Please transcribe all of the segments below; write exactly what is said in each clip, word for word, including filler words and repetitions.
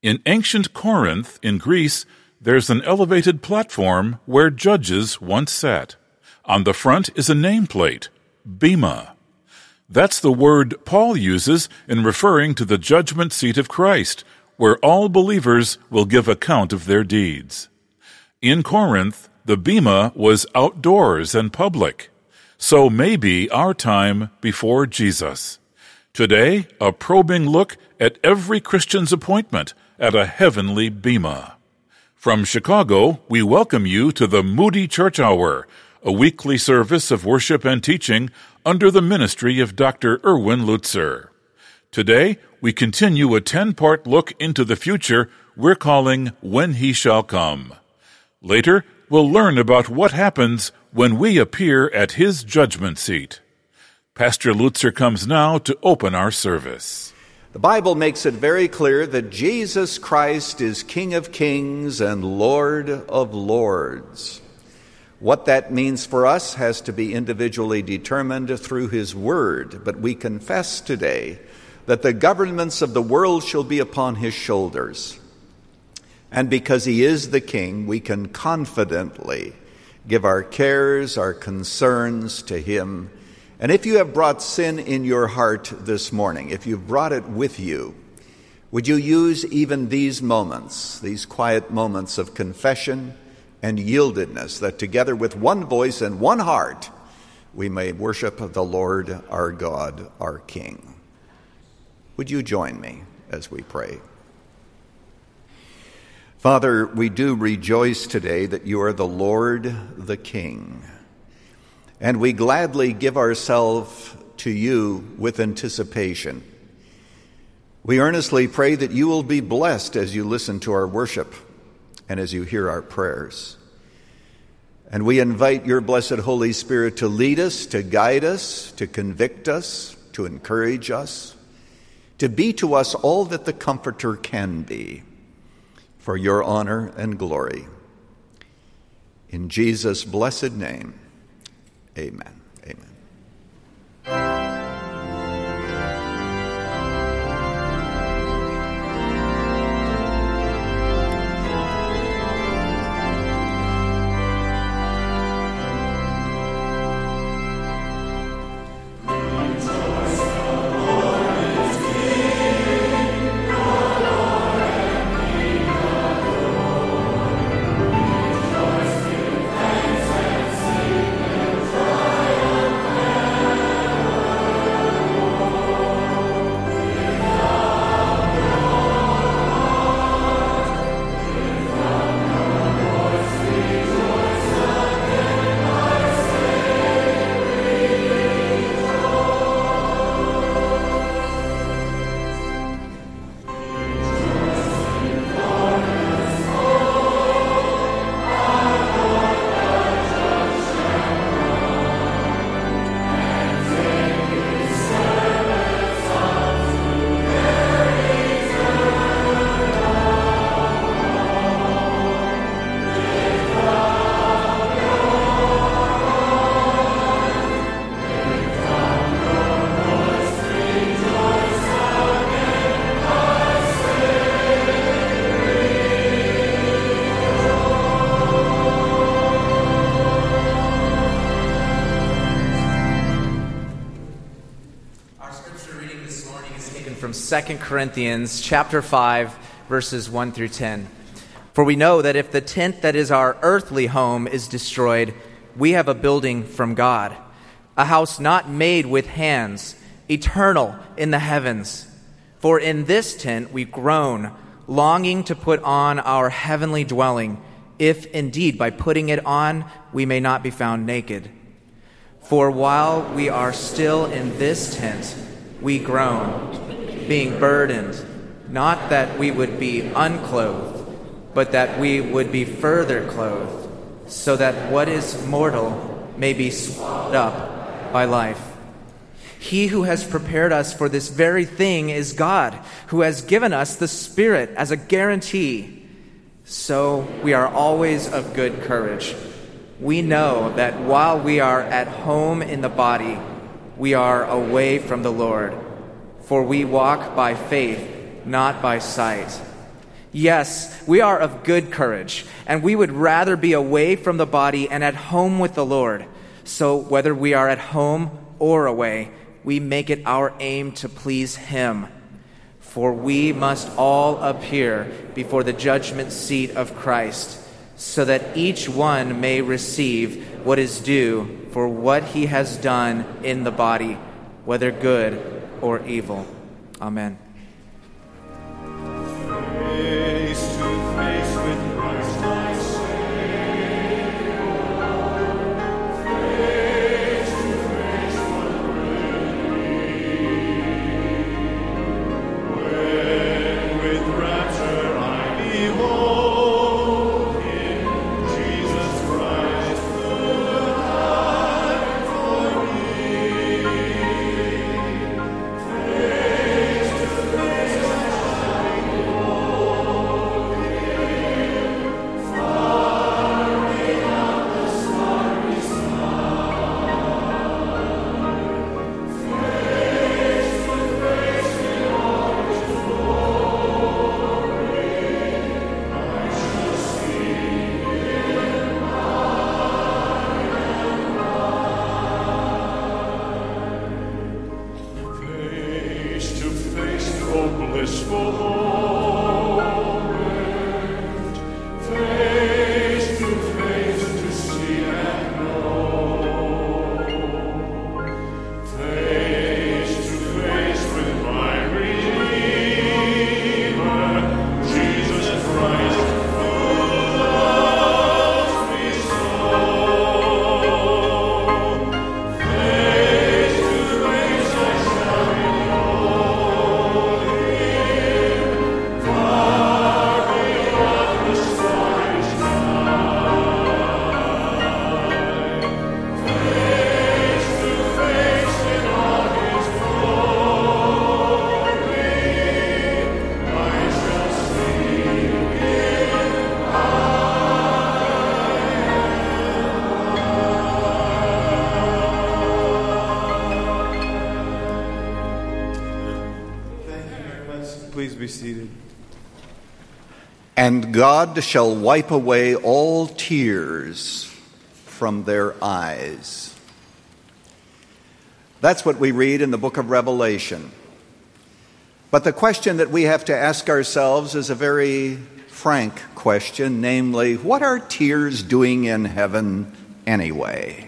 In ancient Corinth, in Greece, there's an elevated platform where judges once sat. On the front is a nameplate, Bema. That's the word Paul uses in referring to the judgment seat of Christ, where all believers will give account of their deeds. In Corinth, the Bema was outdoors and public. So may be our time before Jesus. Today, a probing look at every Christian's appointment at a heavenly Bema. From Chicago, we welcome you to the Moody Church Hour, a weekly service of worship and teaching under the ministry of Doctor Erwin Lutzer. Today, we continue a ten-part look into the future we're calling When He Shall Come. Later, we'll learn about what happens when we appear at His judgment seat. Pastor Lutzer comes now to open our service. The Bible makes it very clear that Jesus Christ is King of Kings and Lord of Lords. What that means for us has to be individually determined through His Word, but we confess today that the governments of the world shall be upon His shoulders. And because He is the King, we can confidently give our cares, our concerns to Him. And if you have brought sin in your heart this morning, if you've brought it with you, would you use even these moments, these quiet moments of confession and yieldedness, that together with one voice and one heart, we may worship the Lord our God, our King. Would you join me as we pray? Father, we do rejoice today that you are the Lord, the King. And we gladly give ourselves to you with anticipation. We earnestly pray that you will be blessed as you listen to our worship and as you hear our prayers. And we invite your blessed Holy Spirit to lead us, to guide us, to convict us, to encourage us, to be to us all that the Comforter can be, for your honor and glory. In Jesus' blessed name, amen. Amen. Second Corinthians chapter five, verses one through ten. For we know that if the tent that is our earthly home is destroyed, we have a building from God, a house not made with hands, eternal in the heavens. For in this tent we groan, longing to put on our heavenly dwelling, if indeed by putting it on we may not be found naked. For while we are still in this tent, we groan, being burdened, not that we would be unclothed, but that we would be further clothed, so that what is mortal may be swallowed up by life. He who has prepared us for this very thing is God, who has given us the Spirit as a guarantee. So we are always of good courage. We know that while we are at home in the body, we are away from the Lord. For we walk by faith, not by sight. Yes, we are of good courage, and we would rather be away from the body and at home with the Lord. So whether we are at home or away, we make it our aim to please Him. For we must all appear before the judgment seat of Christ, so that each one may receive what is due for what he has done in the body, whether good or evil. Amen. Face to face with Christ my Savior, face to face what will be, when with rapture I behold Him, Jesus Christ, who died for me. Face to face I behold Him, far beyond the starry sky. Face to face in all His glory, I shall see Him face to face, oh blissful moment, face to face to see and know, face to face with my Redeemer, Jesus Christ, who loves me so. Face to face I shall behold Him, far beyond the starry sky. Face to face in all His glory, I shall see Thank you very much. Please be seated. And God shall wipe away all tears from their eyes. That's what we read in the book of Revelation. But the question that we have to ask ourselves is a very frank question, namely, what are tears doing in heaven anyway?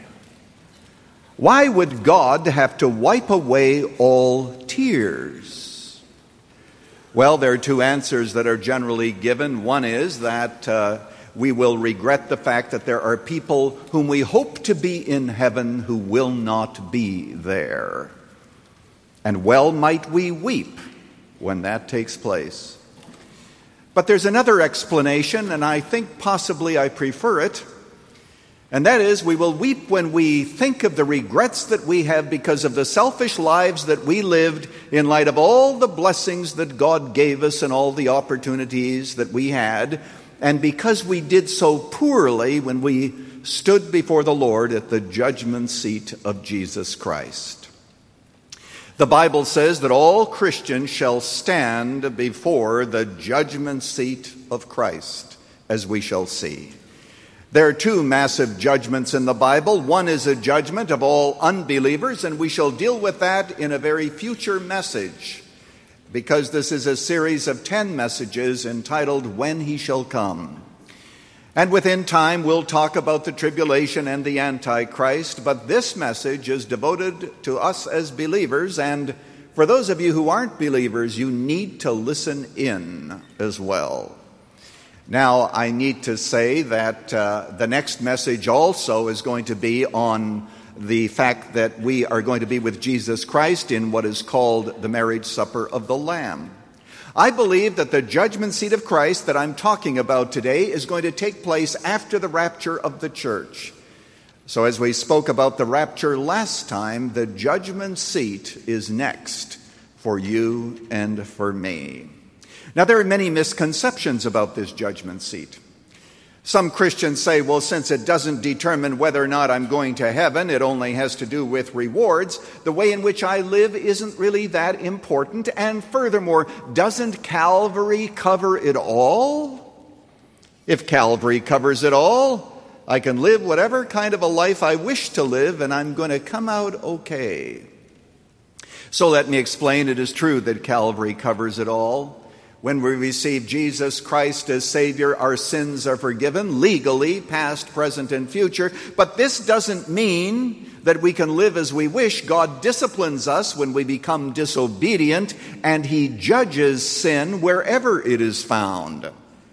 Why would God have to wipe away all tears? Well, there are two answers that are generally given. One is that uh, we will regret the fact that there are people whom we hope to be in heaven who will not be there. And well might we weep when that takes place. But there's another explanation, and I think possibly I prefer it. And that is, we will weep when we think of the regrets that we have because of the selfish lives that we lived in light of all the blessings that God gave us and all the opportunities that we had, and because we did so poorly when we stood before the Lord at the judgment seat of Jesus Christ. The Bible says that all Christians shall stand before the judgment seat of Christ, as we shall see. There are two massive judgments in the Bible. One is a judgment of all unbelievers, and we shall deal with that in a very future message, because this is a series of ten messages entitled When He Shall Come. And within time, we'll talk about the tribulation and the Antichrist, but this message is devoted to us as believers, and for those of you who aren't believers, you need to listen in as well. Now, I need to say that uh, the next message also is going to be on the fact that we are going to be with Jesus Christ in what is called the marriage supper of the Lamb. I believe that the judgment seat of Christ that I'm talking about today is going to take place after the rapture of the church. So as we spoke about the rapture last time, the judgment seat is next for you and for me. Now, there are many misconceptions about this judgment seat. Some Christians say, well, since it doesn't determine whether or not I'm going to heaven, it only has to do with rewards, the way in which I live isn't really that important. And furthermore, doesn't Calvary cover it all? If Calvary covers it all, I can live whatever kind of a life I wish to live, and I'm going to come out okay. So let me explain. It is true that Calvary covers it all. When we receive Jesus Christ as Savior, our sins are forgiven legally, past, present, and future. But this doesn't mean that we can live as we wish. God disciplines us when we become disobedient, and He judges sin wherever it is found.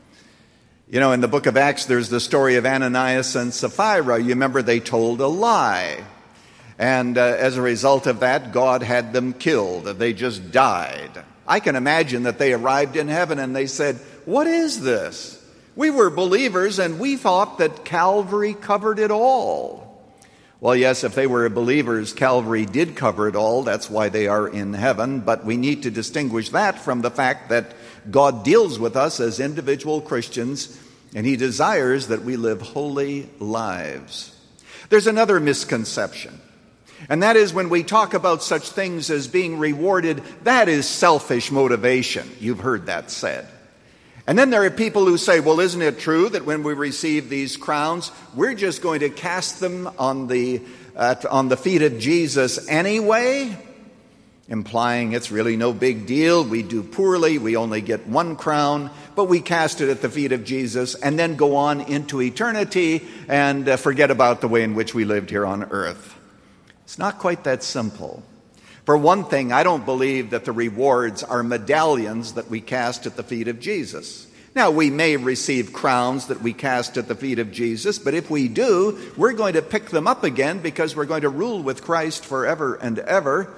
You know, in the book of Acts, there's the story of Ananias and Sapphira. You remember they told a lie. And uh, as a result of that, God had them killed. They just died. I can imagine that they arrived in heaven and they said, what is this? We were believers and we thought that Calvary covered it all. Well, yes, if they were believers, Calvary did cover it all. That's why they are in heaven. But we need to distinguish that from the fact that God deals with us as individual Christians, and He desires that we live holy lives. There's another misconception. And that is when we talk about such things as being rewarded, that is selfish motivation. You've heard that said. And then there are people who say, well, isn't it true that when we receive these crowns, we're just going to cast them on the, uh, on the feet of Jesus anyway? Implying it's really no big deal. We do poorly. We only get one crown, but we cast it at the feet of Jesus and then go on into eternity and uh, forget about the way in which we lived here on earth. It's not quite that simple. For one thing, I don't believe that the rewards are medallions that we cast at the feet of Jesus. Now, we may receive crowns that we cast at the feet of Jesus, but if we do, we're going to pick them up again because we're going to rule with Christ forever and ever.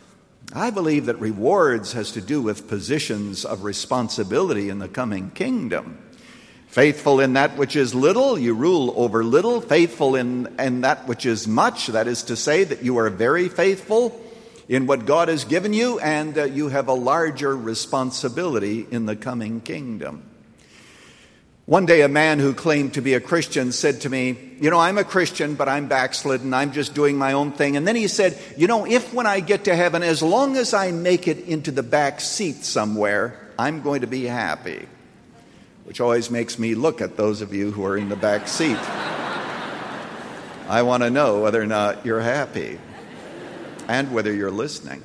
I believe that rewards has to do with positions of responsibility in the coming kingdom. Faithful in that which is little, you rule over little. Faithful in, in that which is much, that is to say that you are very faithful in what God has given you, and uh, you have a larger responsibility in the coming kingdom. One day a man who claimed to be a Christian said to me, you know, I'm a Christian, but I'm backslidden. I'm just doing my own thing. And then he said, you know, if when I get to heaven, as long as I make it into the back seat somewhere, I'm going to be happy. Which always makes me look at those of you who are in the back seat. I want to know whether or not you're happy and whether you're listening.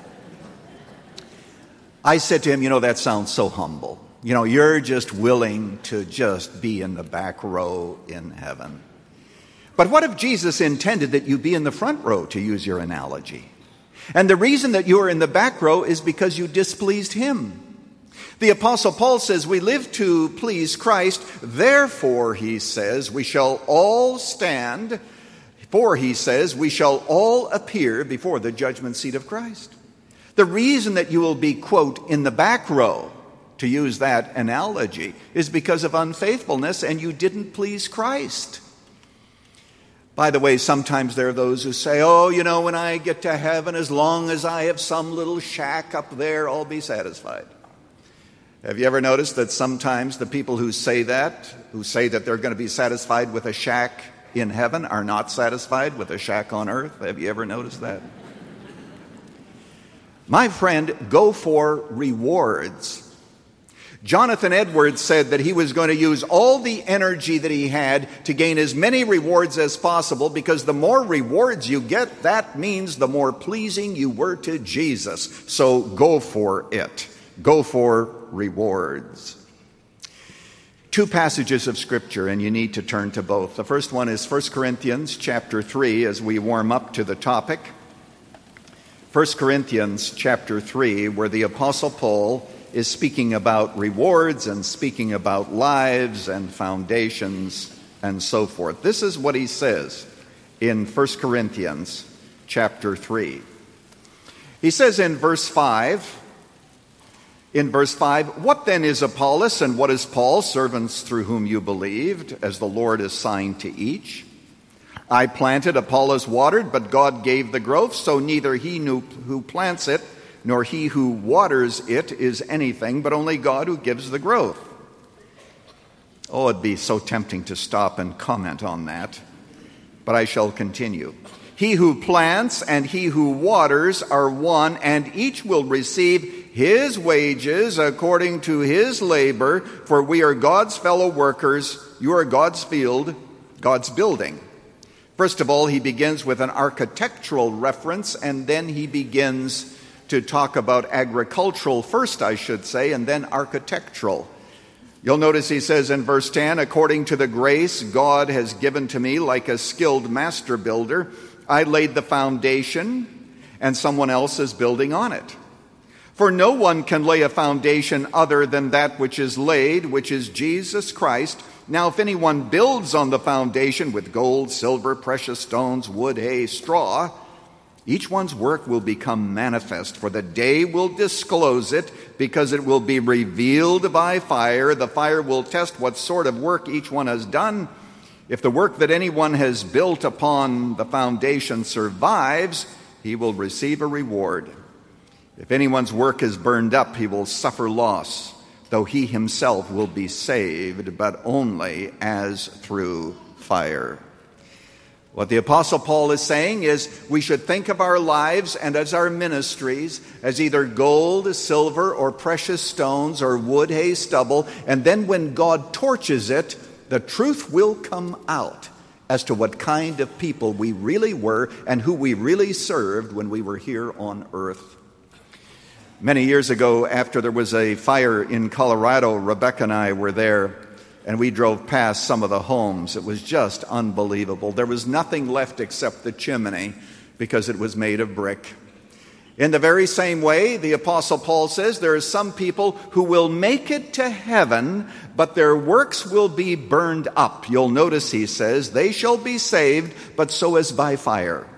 I said to him, you know, that sounds so humble. You know, you're just willing to just be in the back row in heaven. But what if Jesus intended that you be in the front row, to use your analogy? And the reason that you are in the back row is because you displeased Him. The Apostle Paul says we live to please Christ, therefore, he says, we shall all stand, for he says, we shall all appear before the judgment seat of Christ. The reason that you will be, quote, in the back row, to use that analogy, is because of unfaithfulness and you didn't please Christ. By the way, sometimes there are those who say, oh, you know, when I get to heaven, as long as I have some little shack up there, I'll be satisfied. Have you ever noticed that sometimes the people who say that, who say that they're going to be satisfied with a shack in heaven, are not satisfied with a shack on earth? Have you ever noticed that? My friend, go for rewards. Jonathan Edwards said that he was going to use all the energy that he had to gain as many rewards as possible, because the more rewards you get, that means the more pleasing you were to Jesus. So go for it. Go for rewards. Two passages of Scripture, and you need to turn to both. The first one is First Corinthians chapter three, as we warm up to the topic. First Corinthians chapter three, where the Apostle Paul is speaking about rewards and speaking about lives and foundations and so forth. This is what he says in First Corinthians chapter three. He says in verse five, In verse five, what then is Apollos and what is Paul, servants through whom you believed, as the Lord assigned to each? I planted, Apollos watered, but God gave the growth, so neither he who plants it nor he who waters it is anything, but only God who gives the growth. Oh, it'd be so tempting to stop and comment on that, but I shall continue. He who plants and he who waters are one, and each will receive his wages according to his labor, for we are God's fellow workers. You are God's field, God's building. First of all, he begins with an architectural reference, and then he begins to talk about agricultural first, I should say, and then architectural. You'll notice he says in verse ten, according to the grace God has given to me like a skilled master builder, I laid the foundation, and someone else is building on it. For no one can lay a foundation other than that which is laid, which is Jesus Christ. Now, if anyone builds on the foundation with gold, silver, precious stones, wood, hay, straw, each one's work will become manifest, for the day will disclose it, because it will be revealed by fire. The fire will test what sort of work each one has done. If the work that anyone has built upon the foundation survives, he will receive a reward. If anyone's work is burned up, he will suffer loss, though he himself will be saved, but only as through fire. What the Apostle Paul is saying is we should think of our lives and as our ministries as either gold, silver, or precious stones, or wood, hay, stubble, and then when God torches it, the truth will come out as to what kind of people we really were and who we really served when we were here on earth. Many years ago, after there was a fire in Colorado, Rebecca and I were there, and we drove past some of the homes. It was just unbelievable. There was nothing left except the chimney because it was made of brick. In the very same way, the Apostle Paul says there are some people who will make it to heaven, but their works will be burned up. You'll notice he says, they shall be saved, but so as by fire.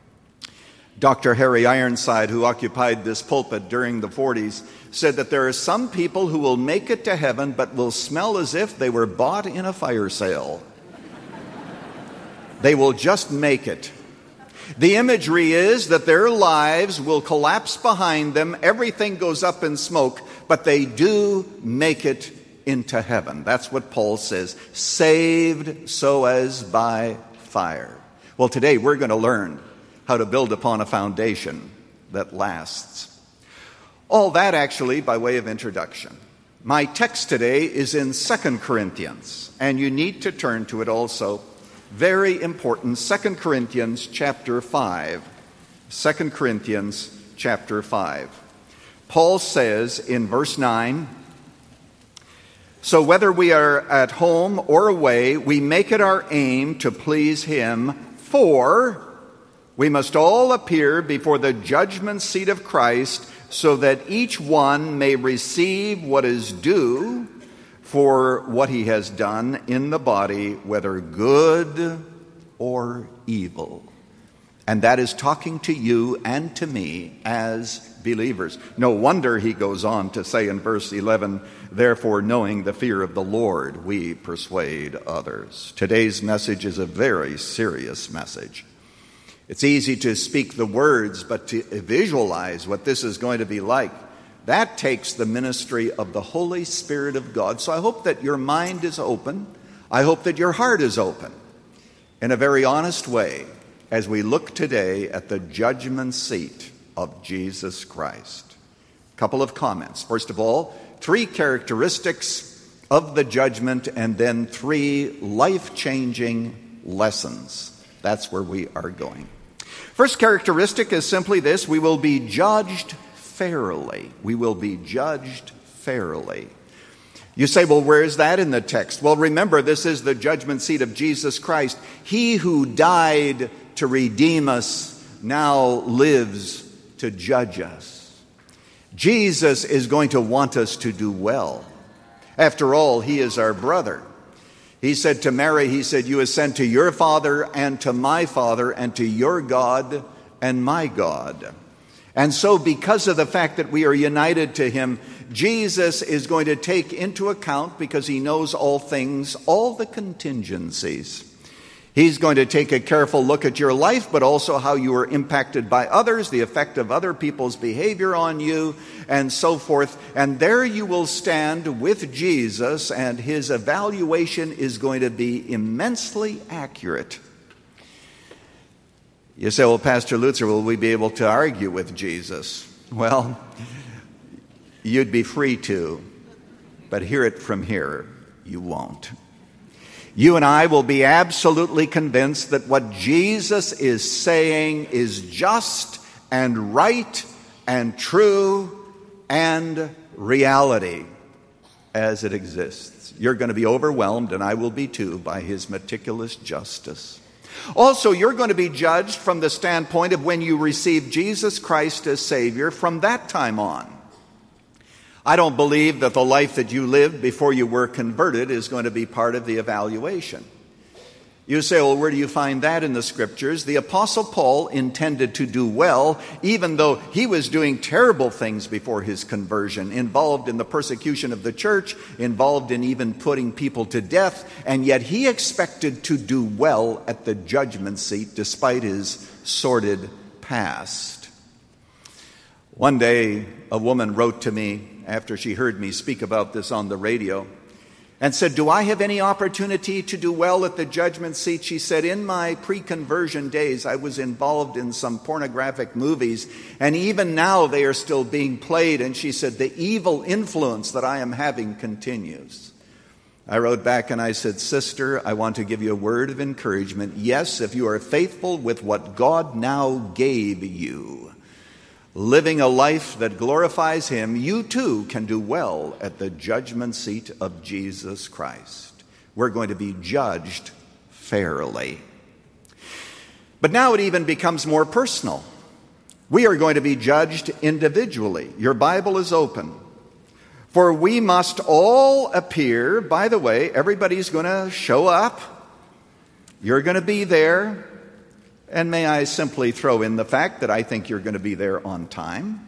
Doctor Harry Ironside, who occupied this pulpit during the forties, said that there are some people who will make it to heaven, but will smell as if they were bought in a fire sale. They will just make it. The imagery is that their lives will collapse behind them, everything goes up in smoke, but they do make it into heaven. That's what Paul says, saved so as by fire. Well, today we're going to learn how to build upon a foundation that lasts. All that actually by way of introduction. My text today is in Second Corinthians, and you need to turn to it also. Very important, Second Corinthians chapter five. Second Corinthians chapter five. Paul says in verse nine, so whether we are at home or away, we make it our aim to please him, for we must all appear before the judgment seat of Christ, so that each one may receive what is due for what he has done in the body, whether good or evil. And that is talking to you and to me as believers. No wonder he goes on to say in verse eleven, therefore, knowing the fear of the Lord, we persuade others. Today's message is a very serious message. It's easy to speak the words, but to visualize what this is going to be like, that takes the ministry of the Holy Spirit of God. So I hope that your mind is open. I hope that your heart is open in a very honest way as we look today at the judgment seat of Jesus Christ. A couple of comments. First of all, three characteristics of the judgment, and then three life-changing lessons. That's where we are going. First characteristic is simply this: we will be judged fairly. We will be judged fairly. You say, well, where is that in the text? Well, remember, this is the judgment seat of Jesus Christ. He who died to redeem us now lives to judge us. Jesus is going to want us to do well. After all, he is our brother. He said to Mary, he said, you ascend to your Father and to my Father and to your God and my God. And so because of the fact that we are united to him, Jesus is going to take into account, because he knows all things, all the contingencies. He's going to take a careful look at your life, but also how you are impacted by others, the effect of other people's behavior on you, and so forth. And there you will stand with Jesus, and his evaluation is going to be immensely accurate. You say, well, Pastor Lutzer, will we be able to argue with Jesus? Well, you'd be free to, but hear it from here, you won't. You and I will be absolutely convinced that what Jesus is saying is just and right and true and reality as it exists. You're going to be overwhelmed, and I will be too, by his meticulous justice. Also, you're going to be judged from the standpoint of when you receive Jesus Christ as Savior from that time on. I don't believe that the life that you lived before you were converted is going to be part of the evaluation. You say, well, where do you find that in the Scriptures? The Apostle Paul intended to do well, even though he was doing terrible things before his conversion, involved in the persecution of the church, involved in even putting people to death, and yet he expected to do well at the judgment seat despite his sordid past. One day, a woman wrote to me after she heard me speak about this on the radio and said, do I have any opportunity to do well at the judgment seat? She said, in my pre-conversion days, I was involved in some pornographic movies, and even now they are still being played. And she said, the evil influence that I am having continues. I wrote back and I said, sister, I want to give you a word of encouragement. Yes, if you are faithful with what God now gave you, living a life that glorifies him, you too can do well at the judgment seat of Jesus Christ. We're going to be judged fairly. But now it even becomes more personal. We are going to be judged individually. Your Bible is open. For we must all appear. By the way, everybody's going to show up. You're going to be there. And may I simply throw in the fact that I think you're going to be there on time.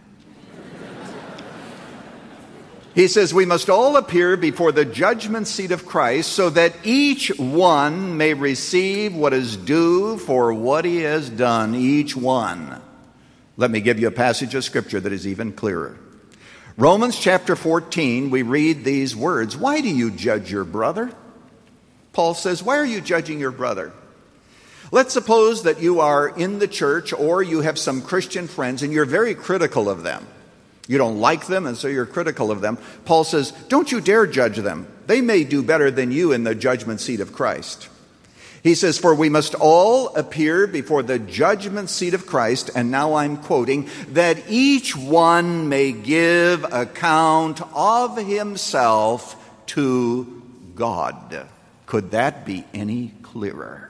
He says, we must all appear before the judgment seat of Christ so that each one may receive what is due for what he has done, each one. Let me give you a passage of Scripture that is even clearer. Romans chapter fourteen, we read these words. Why do you judge your brother? Paul says, why are you judging your brother? Let's suppose that you are in the church or you have some Christian friends and you're very critical of them. You don't like them, and so you're critical of them. Paul says, don't you dare judge them. They may do better than you in the judgment seat of Christ. He says, for we must all appear before the judgment seat of Christ, and now I'm quoting, that each one may give account of himself to God. Could that be any clearer?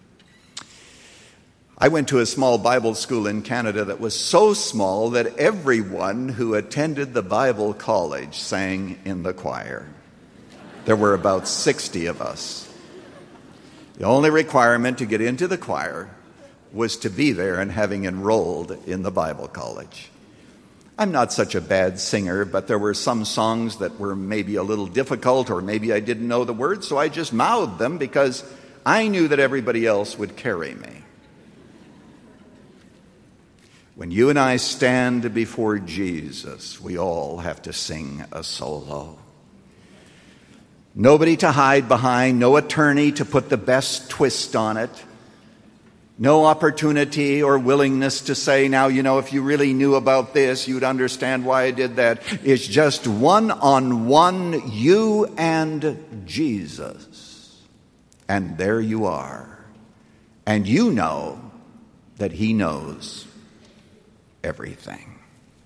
I went to a small Bible school in Canada that was so small that everyone who attended the Bible college sang in the choir. There were about sixty of us. The only requirement to get into the choir was to be there and having enrolled in the Bible college. I'm not such a bad singer, but there were some songs that were maybe a little difficult, or maybe I didn't know the words, so I just mouthed them because I knew that everybody else would carry me. When you and I stand before Jesus, we all have to sing a solo. Nobody to hide behind, no attorney to put the best twist on it, no opportunity or willingness to say, now, you know, if you really knew about this, you'd understand why I did that. It's just one-on-one, you and Jesus. And there you are. And you know that he knows everything.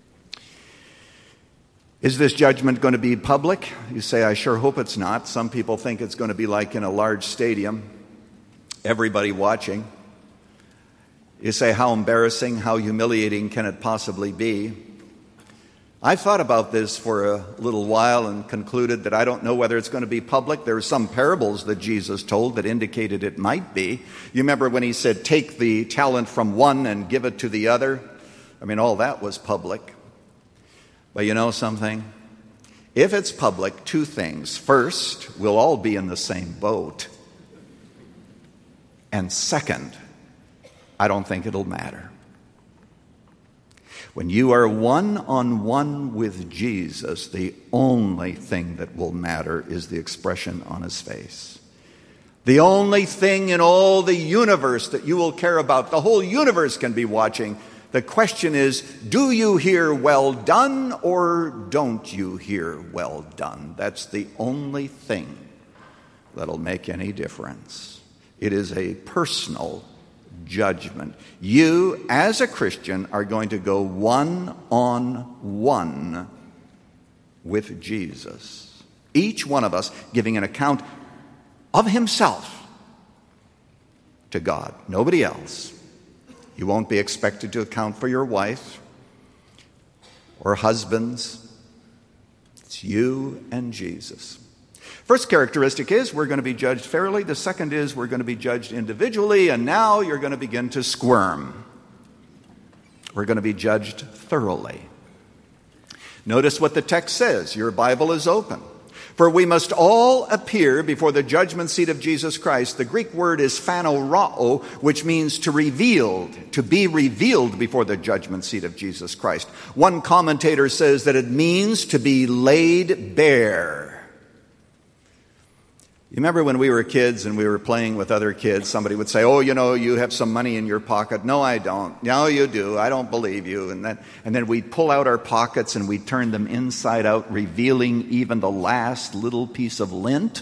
Is this judgment going to be public? You say, I sure hope it's not. Some people think it's going to be like in a large stadium, everybody watching. You say, how embarrassing, how humiliating can it possibly be? I thought about this for a little while and concluded that I don't know whether it's going to be public. There are some parables that Jesus told that indicated it might be. You remember when he said, take the talent from one and give it to the other? I mean, all that was public. But you know something? If it's public, two things. First, we'll all be in the same boat. And second, I don't think it'll matter. When you are one-on-one with Jesus, the only thing that will matter is the expression on his face. The only thing in all the universe that you will care about, the whole universe can be watching. The question is, do you hear well done or don't you hear well done? That's the only thing that'll make any difference. It is a personal judgment. You, as a Christian, are going to go one-on-one with Jesus. Each one of us giving an account of himself to God, nobody else. You won't be expected to account for your wife or husbands. It's you and Jesus. First characteristic is we're going to be judged fairly. The second is we're going to be judged individually. And now you're going to begin to squirm. We're going to be judged thoroughly. Notice what the text says. Your Bible is open. For we must all appear before the judgment seat of Jesus Christ. The Greek word is phanorao, which means to revealed, to be revealed before the judgment seat of Jesus Christ. One commentator says that it means to be laid bare. You remember when we were kids and we were playing with other kids, somebody would say, oh, you know, you have some money in your pocket. No, I don't. No, you do. I don't believe you. And then, and then we'd pull out our pockets and we'd turn them inside out, revealing even the last little piece of lint.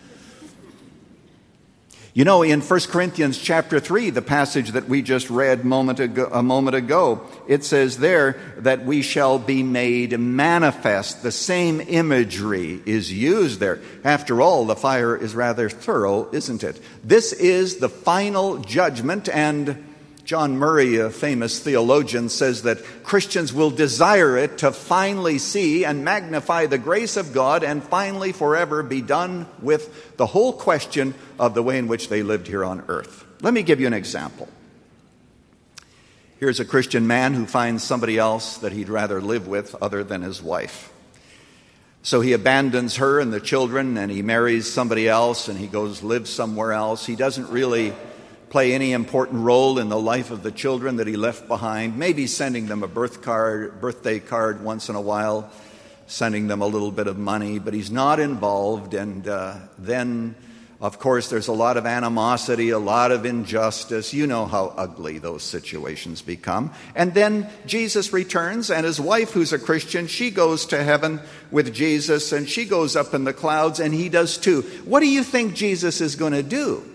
You know, in First Corinthians chapter three, the passage that we just read moment ago, a moment ago, it says there that we shall be made manifest. The same imagery is used there. After all, the fire is rather thorough, isn't it? This is the final judgment, and John Murray, a famous theologian, says that Christians will desire it to finally see and magnify the grace of God and finally forever be done with the whole question of the way in which they lived here on earth. Let me give you an example. Here's a Christian man who finds somebody else that he'd rather live with other than his wife. So he abandons her and the children and he marries somebody else and he goes live somewhere else. He doesn't really play any important role in the life of the children that he left behind, maybe sending them a birth card, birthday card once in a while, sending them a little bit of money, but he's not involved. And uh, then, of course, there's a lot of animosity, a lot of injustice. You know how ugly those situations become. And then Jesus returns, and his wife, who's a Christian, she goes to heaven with Jesus, and she goes up in the clouds, and he does too. What do you think Jesus is going to do?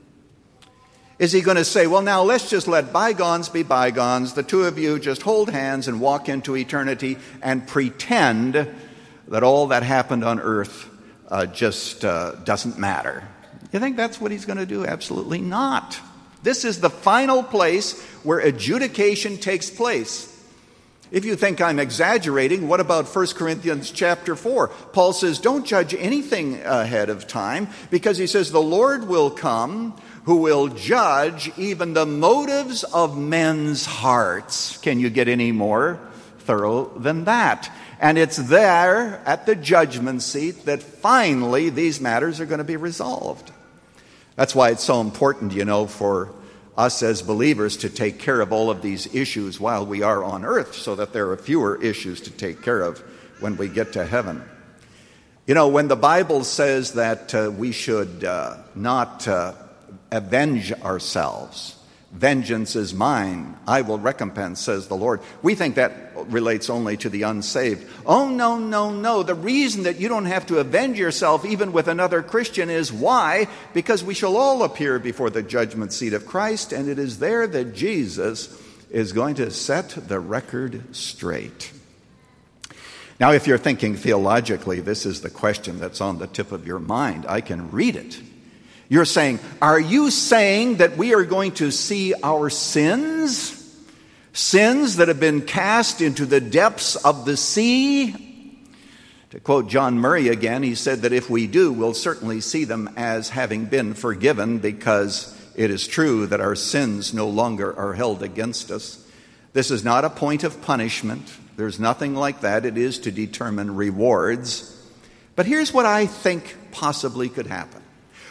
Is he going to say, well, now let's just let bygones be bygones. The two of you just hold hands and walk into eternity and pretend that all that happened on earth uh, just uh, doesn't matter. You think that's what he's going to do? Absolutely not. This is the final place where adjudication takes place. If you think I'm exaggerating, what about First Corinthians chapter four? Paul says, don't judge anything ahead of time, because he says the Lord will come who will judge even the motives of men's hearts. Can you get any more thorough than that? And it's there at the judgment seat that finally these matters are going to be resolved. That's why it's so important, you know, for us as believers to take care of all of these issues while we are on earth, so that there are fewer issues to take care of when we get to heaven. You know, when the Bible says that uh, we should uh, not uh, avenge ourselves, vengeance is mine, I will recompense, says the Lord. We think that relates only to the unsaved. Oh, no, no, no. The reason that you don't have to avenge yourself even with another Christian is why? Because we shall all appear before the judgment seat of Christ, and it is there that Jesus is going to set the record straight. Now, if you're thinking theologically, this is the question that's on the tip of your mind. I can read it. You're saying, are you saying that we are going to see our sins? Sins that have been cast into the depths of the sea? To quote John Murray again, he said that if we do, we'll certainly see them as having been forgiven, because it is true that our sins no longer are held against us. This is not a point of punishment. There's nothing like that. It is to determine rewards. But here's what I think possibly could happen.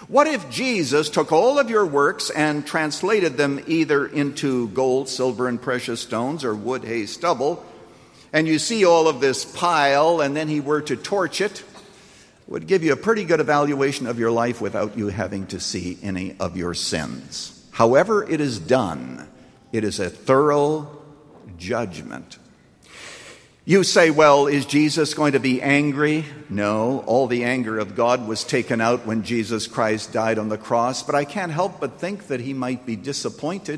What if Jesus took all of your works and translated them either into gold, silver, and precious stones, or wood, hay, stubble, and you see all of this pile, and then he were to torch it? Would give you a pretty good evaluation of your life without you having to see any of your sins. However it is done, it is a thorough judgment. You say, well, is Jesus going to be angry? No, all the anger of God was taken out when Jesus Christ died on the cross, but I can't help but think that he might be disappointed.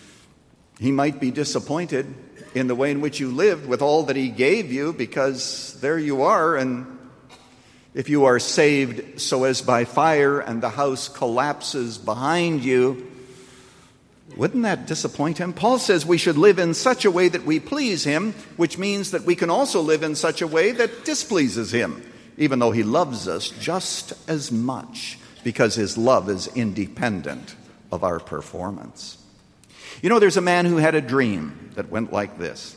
He might be disappointed in the way in which you lived with all that he gave you, because there you are, and if you are saved so as by fire and the house collapses behind you, wouldn't that disappoint him? Paul says we should live in such a way that we please him, which means that we can also live in such a way that displeases him, even though he loves us just as much, because his love is independent of our performance. You know, there's a man who had a dream that went like this.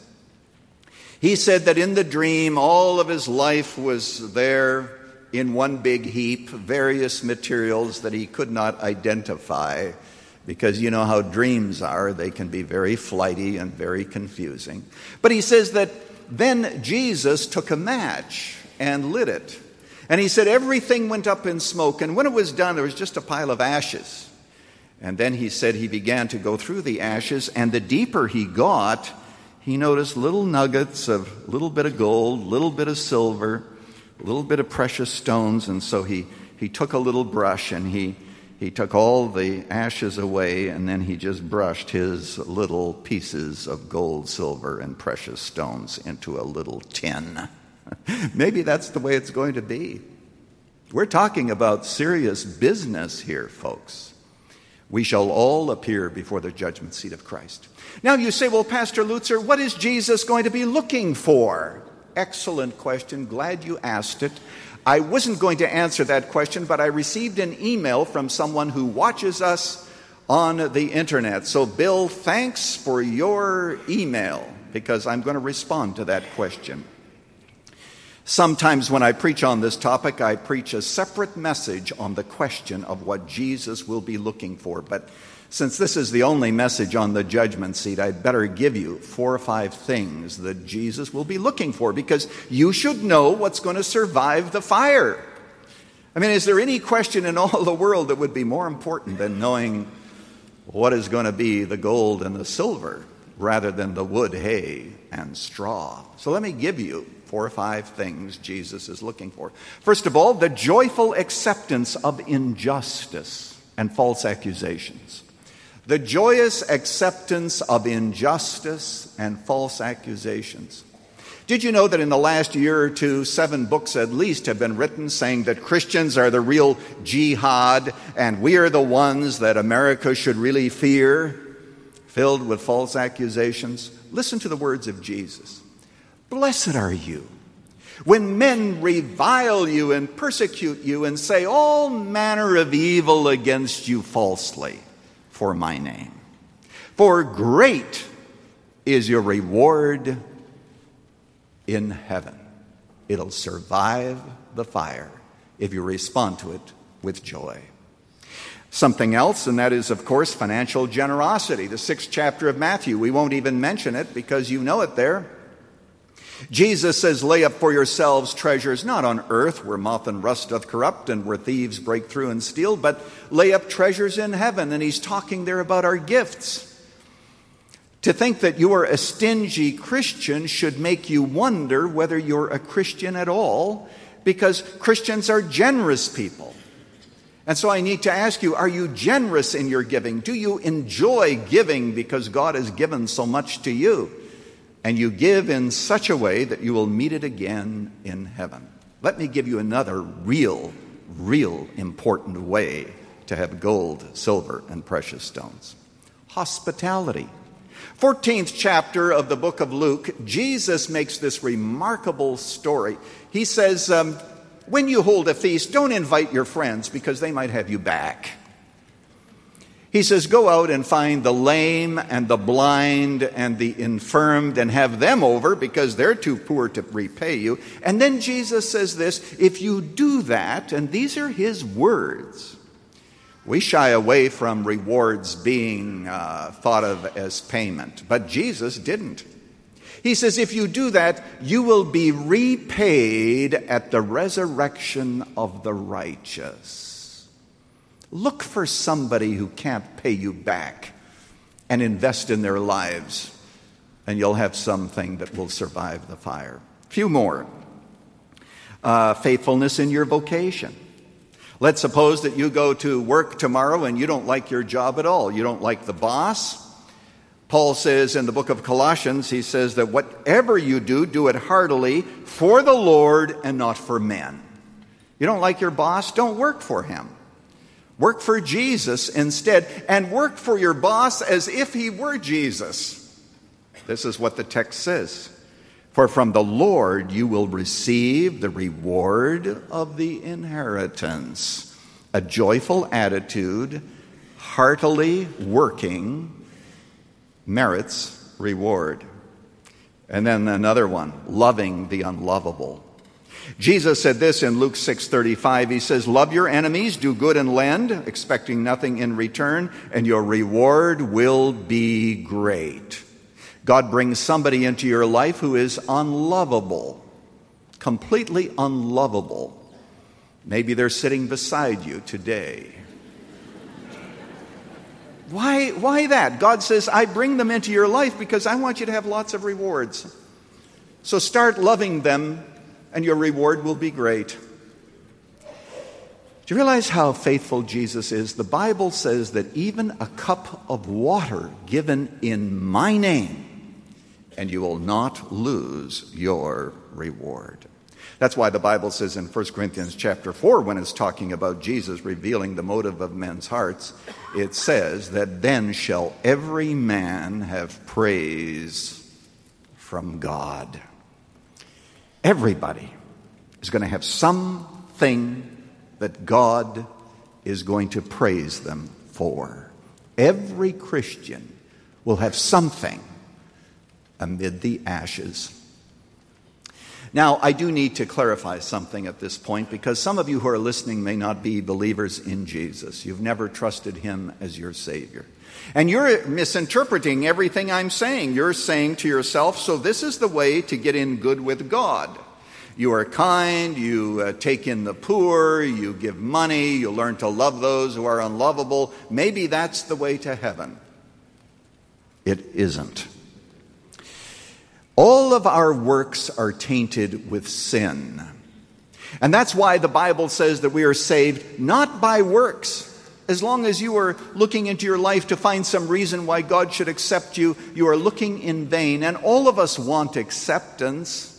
He said that in the dream, all of his life was there in one big heap, various materials that he could not identify, because you know how dreams are. They can be very flighty and very confusing. But he says that then Jesus took a match and lit it. And he said everything went up in smoke, and when it was done, there was just a pile of ashes. And then he said he began to go through the ashes, and the deeper he got, he noticed little nuggets of a little bit of gold, a little bit of silver, a little bit of precious stones. And so he, he took a little brush and he, he took all the ashes away, and then he just brushed his little pieces of gold, silver, and precious stones into a little tin. Maybe that's the way it's going to be. We're talking about serious business here, folks. We shall all appear before the judgment seat of Christ. Now you say, well, Pastor Lutzer, what is Jesus going to be looking for? Excellent question. Glad you asked it. I wasn't going to answer that question, but I received an email from someone who watches us on the internet. So, Bill, thanks for your email, because I'm going to respond to that question. Sometimes when I preach on this topic, I preach a separate message on the question of what Jesus will be looking for. But since this is the only message on the judgment seat, I'd better give you four or five things that Jesus will be looking for, because you should know what's going to survive the fire. I mean, is there any question in all the world that would be more important than knowing what is going to be the gold and the silver rather than the wood, hay, and straw? So let me give you four or five things Jesus is looking for. First of all, the joyful acceptance of injustice and false accusations. The joyous acceptance of injustice and false accusations. Did you know that in the last year or two, seven books at least have been written saying that Christians are the real jihad and we are the ones that America should really fear, filled with false accusations? Listen to the words of Jesus. Blessed are you when men revile you and persecute you and say all manner of evil against you falsely for my name. For great is your reward in heaven. It'll survive the fire if you respond to it with joy. Something else, and that is, of course, financial generosity. The sixth chapter of Matthew. We won't even mention it because you know it there. Jesus says, lay up for yourselves treasures not on earth, where moth and rust doth corrupt and where thieves break through and steal, but lay up treasures in heaven. And he's talking there about our gifts. To think that you are a stingy Christian should make you wonder whether you're a Christian at all, because Christians are generous people. And so I need to ask you, are you generous in your giving? Do you enjoy giving because God has given so much to you? And you give in such a way that you will meet it again in heaven. Let me give you another real, real important way to have gold, silver, and precious stones. Hospitality. fourteenth chapter of the book of Luke, Jesus makes this remarkable story. He says, um, when you hold a feast, don't invite your friends because they might have you back. He says, go out and find the lame and the blind and the infirmed and have them over because they're too poor to repay you. And then Jesus says this, if you do that, and these are his words, We shy away from rewards being uh, thought of as payment, but Jesus didn't. He says, if you do that, you will be repaid at the resurrection of the righteous. Look for somebody who can't pay you back and invest in their lives, and you'll have something that will survive the fire. Few more. Uh, faithfulness in your vocation. Let's suppose that you go to work tomorrow and you don't like your job at all. You don't like the boss. Paul says in the book of Colossians, he says that whatever you do, do it heartily for the Lord and not for men. You don't like your boss? Don't work for him. Work for Jesus instead, and work for your boss as if he were Jesus. This is what the text says. For from the Lord you will receive the reward of the inheritance. A joyful attitude, heartily working, merits reward. And then another one, loving the unlovable. Jesus said this in Luke six thirty-five. He says, love your enemies, do good and lend, expecting nothing in return, and your reward will be great. God brings somebody into your life who is unlovable, completely unlovable. Maybe they're sitting beside you today. Why, why that? God says, I bring them into your life because I want you to have lots of rewards. So start loving them, and your reward will be great. Do you realize how faithful Jesus is? The Bible says that even a cup of water given in my name, and you will not lose your reward. That's why the Bible says in First Corinthians chapter four, when it's talking about Jesus revealing the motive of men's hearts, it says that then shall every man have praise from God. Everybody is going to have something that God is going to praise them for. Every Christian will have something amid the ashes. Now, I do need to clarify something at this point, because some of you who are listening may not be believers in Jesus. You've never trusted him as your Savior. And you're misinterpreting everything I'm saying. You're saying to yourself, so this is the way to get in good with God. You are kind, you uh, take in the poor, you give money, you learn to love those who are unlovable. Maybe that's the way to heaven. It isn't. All of our works are tainted with sin. And that's why the Bible says that we are saved not by works. As long as you are looking into your life to find some reason why God should accept you, you are looking in vain. And all of us want acceptance.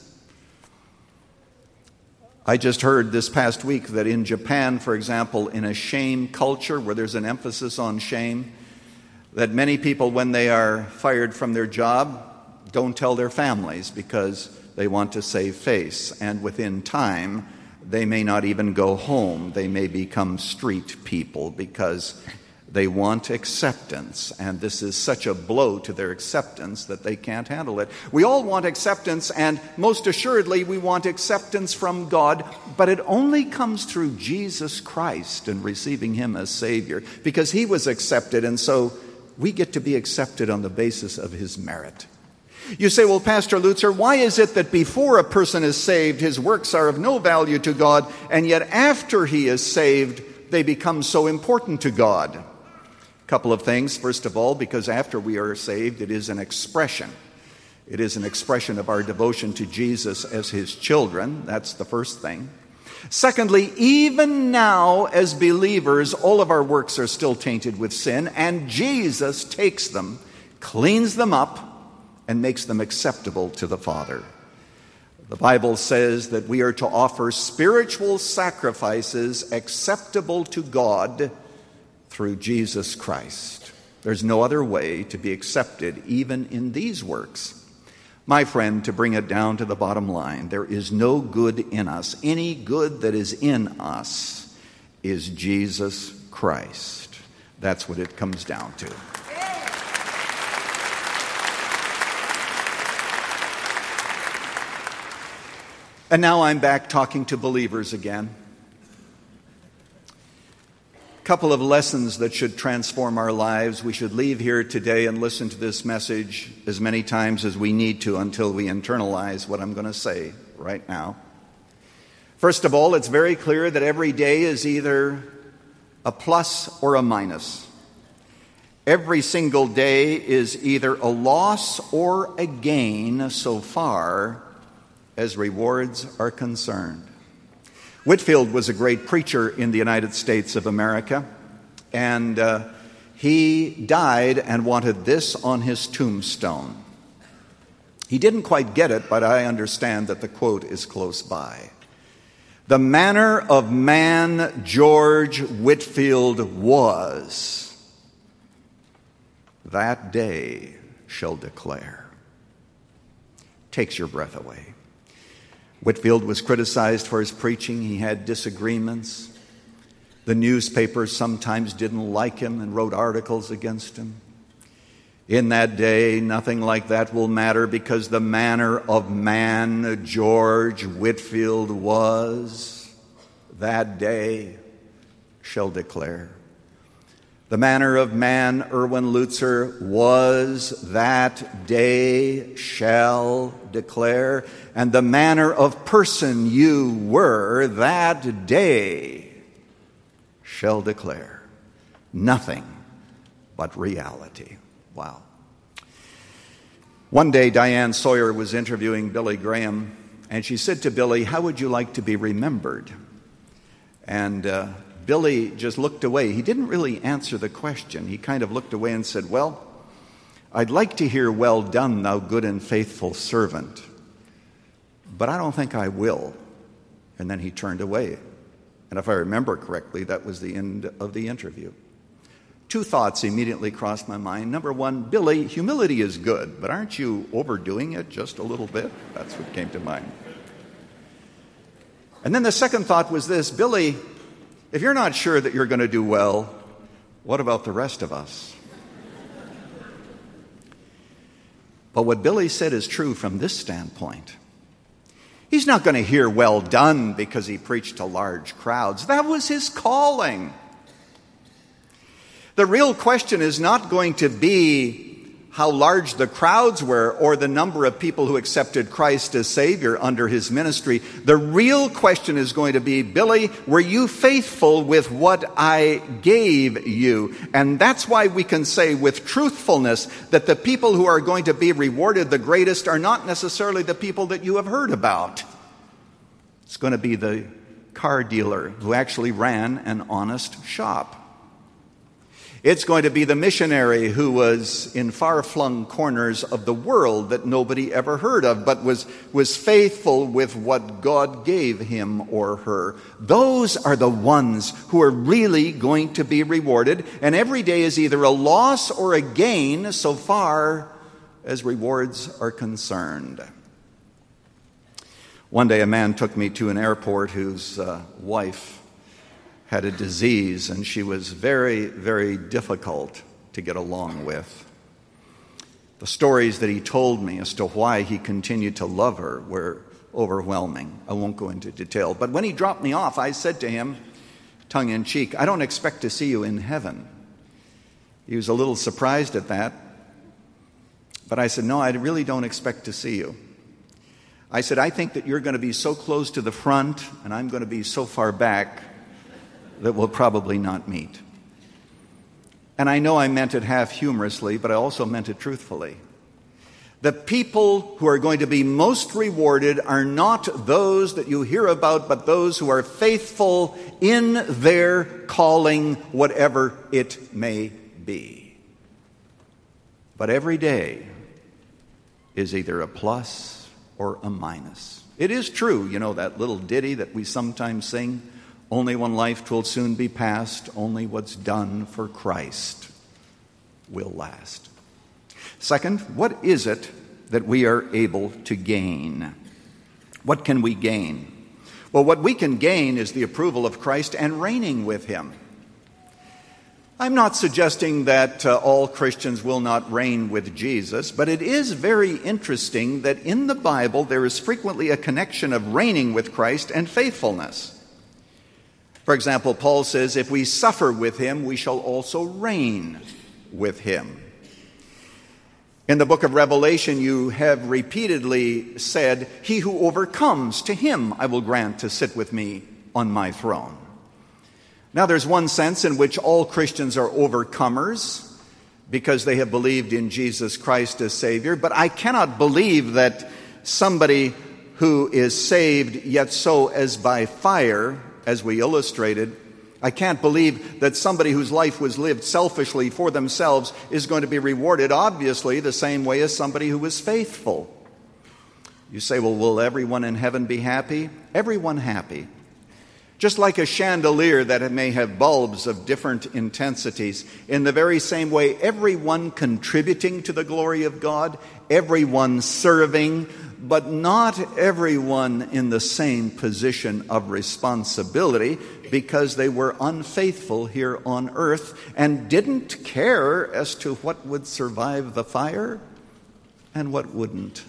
I just heard this past week that in Japan, for example, in a shame culture where there's an emphasis on shame, that many people, when they are fired from their job, don't tell their families because they want to save face. And within time, they may not even go home. They may become street people because they want acceptance. And this is such a blow to their acceptance that they can't handle it. We all want acceptance, and most assuredly we want acceptance from God, but it only comes through Jesus Christ and receiving him as Savior, because he was accepted, and so we get to be accepted on the basis of his merit. You say, well, Pastor Lutzer, why is it that before a person is saved, his works are of no value to God, and yet after he is saved, they become so important to God? A couple of things. First of all, because after we are saved, it is an expression. It is an expression of our devotion to Jesus as his children. That's the first thing. Secondly, even now as believers, all of our works are still tainted with sin, and Jesus takes them, cleans them up, and makes them acceptable to the Father. The Bible says that we are to offer spiritual sacrifices acceptable to God through Jesus Christ. There's no other way to be accepted even in these works. My friend, to bring it down to the bottom line, there is no good in us. Any good that is in us is Jesus Christ. That's what it comes down to. And now I'm back talking to believers again. couple of lessons that should transform our lives. We should leave here today and listen to this message as many times as we need to until we internalize what I'm going to say right now. First of all, it's very clear that every day is either a plus or a minus. Every single day is either a loss or a gain so far as rewards are concerned. Whitefield was a great preacher in the United States of America, and uh, he died and wanted this on his tombstone. He didn't quite get it, but I understand that the quote is close by. The manner of man George Whitefield was, that day shall declare. Takes your breath away. Whitefield was criticized for his preaching. He had disagreements. The newspapers sometimes didn't like him and wrote articles against him. In that day, nothing like that will matter, because the manner of man George Whitefield was, that day shall declare. The manner of man Erwin Lutzer was, that day shall declare. And the manner of person you were, that day shall declare. Nothing but reality. Wow. One day, Diane Sawyer was interviewing Billy Graham, and she said to Billy, "How would you like to be remembered?" And uh, Billy just looked away. He didn't really answer the question. He kind of looked away and said, "Well, I'd like to hear, 'Well done, thou good and faithful servant,' but I don't think I will." And then he turned away. And if I remember correctly, that was the end of the interview. Two thoughts immediately crossed my mind. Number one, Billy, humility is good, but aren't you overdoing it just a little bit? That's what came to mind. And then the second thought was this: Billy, if you're not sure that you're going to do well, what about the rest of us? But what Billy said is true from this standpoint. He's not going to hear "well done" because he preached to large crowds. That was his calling. The real question is not going to be how large the crowds were or the number of people who accepted Christ as Savior under his ministry. The real question is going to be, Billy, were you faithful with what I gave you? And that's why we can say with truthfulness that the people who are going to be rewarded the greatest are not necessarily the people that you have heard about. It's going to be the car dealer who actually ran an honest shop. It's going to be the missionary who was in far-flung corners of the world that nobody ever heard of, but was, was faithful with what God gave him or her. Those are the ones who are really going to be rewarded, and every day is either a loss or a gain so far as rewards are concerned. One day a man took me to an airport whose uh, wife had a disease, and she was very, very difficult to get along with. The stories that he told me as to why he continued to love her were overwhelming. I won't go into detail. But when he dropped me off, I said to him, tongue in cheek, "I don't expect to see you in heaven." He was a little surprised at that. But I said, "No, I really don't expect to see you." I said, "I think that you're going to be so close to the front, and I'm going to be so far back that we'll probably not meet." And I know I meant it half humorously, but I also meant it truthfully. The people who are going to be most rewarded are not those that you hear about, but those who are faithful in their calling, whatever it may be. But every day is either a plus or a minus. It is true, you know, that little ditty that we sometimes sing, "Only one life 'twill soon be past, only what's done for Christ will last." Second, what is it that we are able to gain? What can we gain? Well, what we can gain is the approval of Christ and reigning with him. I'm not suggesting that uh, all Christians will not reign with Jesus, but it is very interesting that in the Bible there is frequently a connection of reigning with Christ and faithfulness. For example, Paul says, if we suffer with him, we shall also reign with him. In the book of Revelation, you have repeatedly said, he who overcomes, to him I will grant to sit with me on my throne. Now, there's one sense in which all Christians are overcomers because they have believed in Jesus Christ as Savior, but I cannot believe that somebody who is saved, yet so as by fire, as we illustrated, I can't believe that somebody whose life was lived selfishly for themselves is going to be rewarded, obviously, the same way as somebody who was faithful. You say, well, will everyone in heaven be happy? Everyone happy. Just like a chandelier that may have bulbs of different intensities, in the very same way, everyone contributing to the glory of God, everyone serving, but not everyone in the same position of responsibility because they were unfaithful here on earth and didn't care as to what would survive the fire and what wouldn't.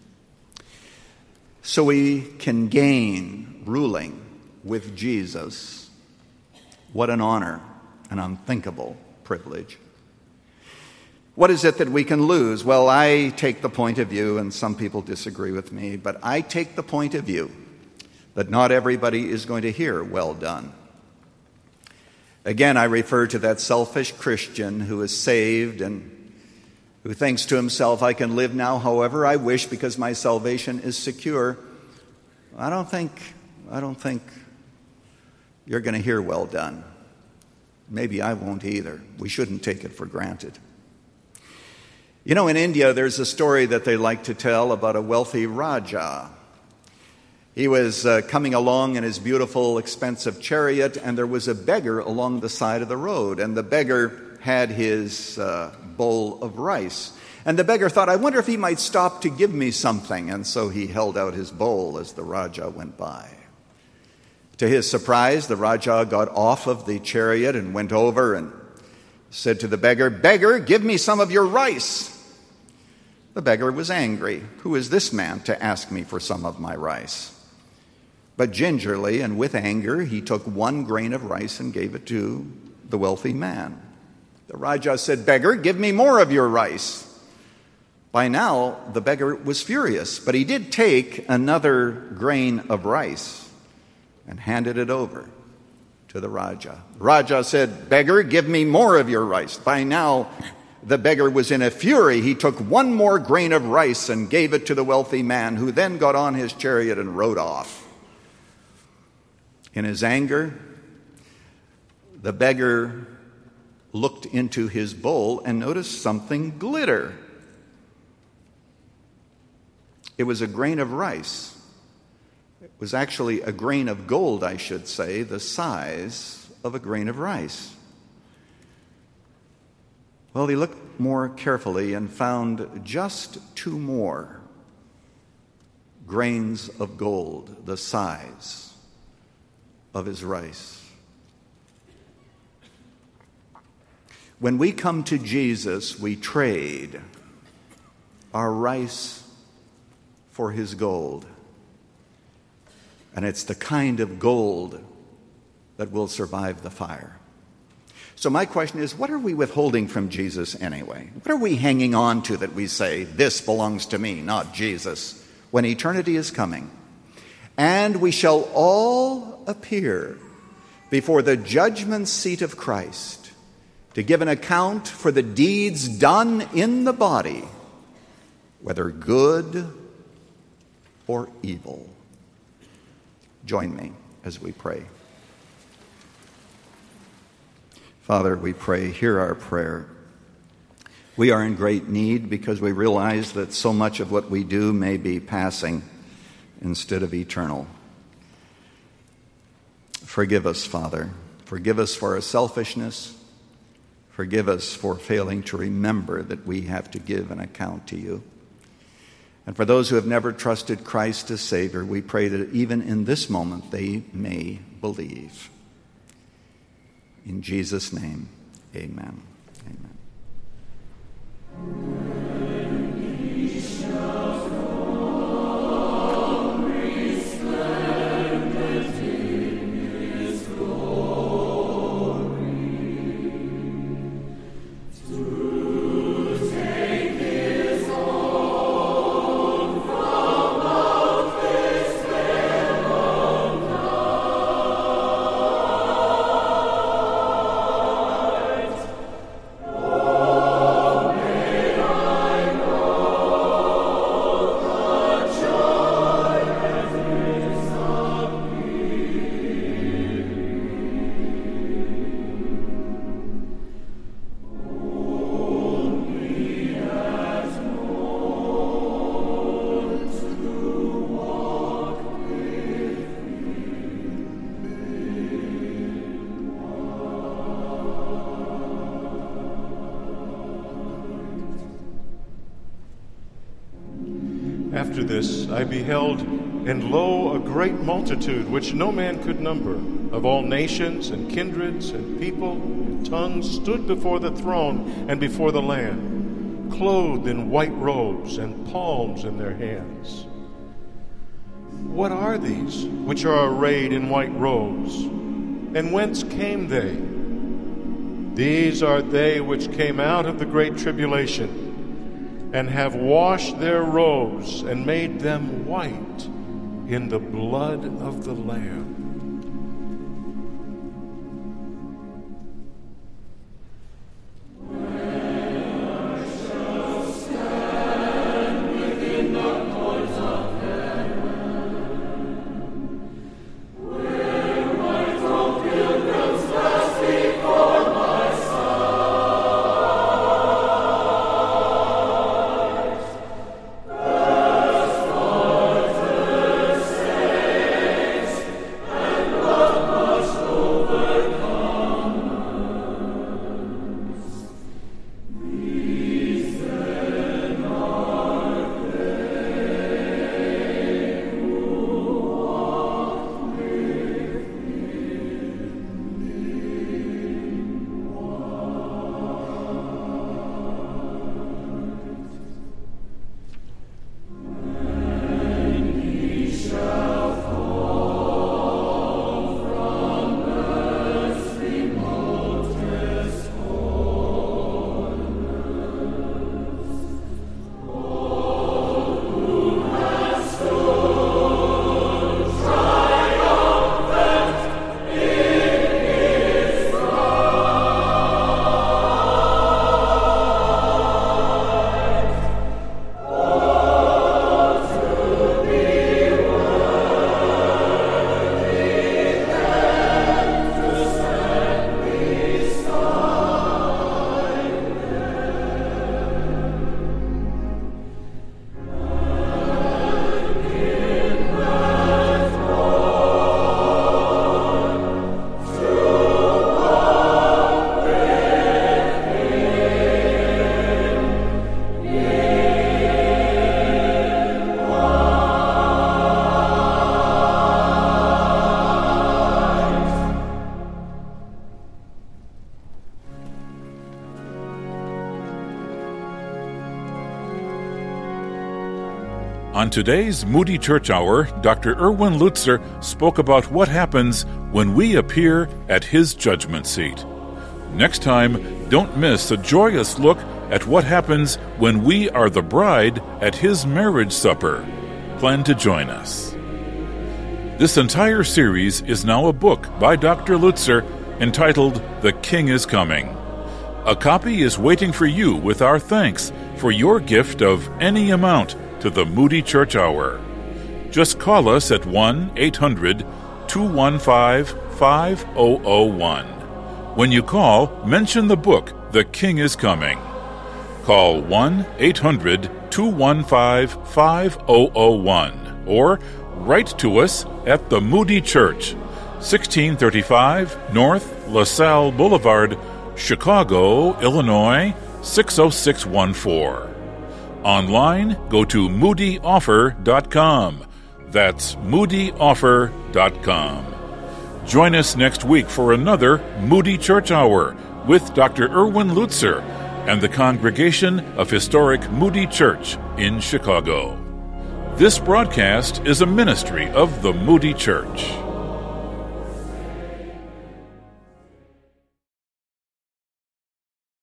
So we can gain ruling with Jesus. What an honor, an unthinkable privilege. What is it that we can lose? Well, I take the point of view, and some people disagree with me, but I take the point of view that not everybody is going to hear, well done. Again, I refer to that selfish Christian who is saved and who thinks to himself, I can live now however I wish because my salvation is secure. I don't think, I don't think you're going to hear well done. Maybe I won't either. We shouldn't take it for granted. You know, in India, there's a story that they like to tell about a wealthy Raja. He was uh, coming along in his beautiful, expensive chariot, and there was a beggar along the side of the road. And the beggar had his uh, bowl of rice. And the beggar thought, I wonder if he might stop to give me something. And so he held out his bowl as the Raja went by. To his surprise, the Raja got off of the chariot and went over and said to the beggar, Beggar, give me some of your rice. The beggar was angry. Who is this man to ask me for some of my rice? But gingerly and with anger, he took one grain of rice and gave it to the wealthy man. The Raja said, Beggar, give me more of your rice. By now, the beggar was furious, but he did take another grain of rice and handed it over to the Raja. The Raja said, Beggar, give me more of your rice. By now, the beggar was in a fury. He took one more grain of rice and gave it to the wealthy man, who then got on his chariot and rode off. In his anger, the beggar looked into his bowl and noticed something glitter. It was a grain of rice. It was actually a grain of gold, I should say, the size of a grain of rice. Well, he looked more carefully and found just two more grains of gold, the size of his rice. When we come to Jesus, we trade our rice for his gold. And it's the kind of gold that will survive the fire. So my question is, what are we withholding from Jesus anyway? What are we hanging on to that we say, this belongs to me, not Jesus, when eternity is coming? And we shall all appear before the judgment seat of Christ to give an account for the deeds done in the body, whether good or evil. Join me as we pray. Father, we pray, hear our prayer. We are in great need because we realize that so much of what we do may be passing instead of eternal. Forgive us, Father. Forgive us for our selfishness. Forgive us for failing to remember that we have to give an account to you. And for those who have never trusted Christ as Savior, we pray that even in this moment they may believe. In Jesus' name, amen. Amen. Resplendent in his glory. after this I beheld, and lo, a great multitude, which no man could number, of all nations and kindreds and people and tongues, stood before the throne and before the Lamb, clothed in white robes and palms in their hands. What are these which are arrayed in white robes? And whence came they? These are they which came out of the great tribulation, and have washed their robes and made them white in the blood of the Lamb. On today's Moody Church Hour, Doctor Erwin Lutzer spoke about what happens when we appear at his judgment seat. Next time, don't miss a joyous look at what happens when we are the bride at his marriage supper. Plan to join us. This entire series is now a book by Doctor Lutzer entitled The King is Coming. A copy is waiting for you with our thanks for your gift of any amount to the Moody Church Hour. Just call us at one eight hundred two one five five zero zero one. When you call, mention the book, The King is Coming. Call one eight hundred two one five five zero zero one or write to us at the Moody Church, sixteen thirty-five North LaSalle Boulevard, Chicago, Illinois, six oh six one four. Online, go to moody offer dot com. That's moody offer dot com. Join us next week for another Moody Church Hour with Doctor Erwin Lutzer and the congregation of historic Moody Church in Chicago. This broadcast is a ministry of the Moody Church.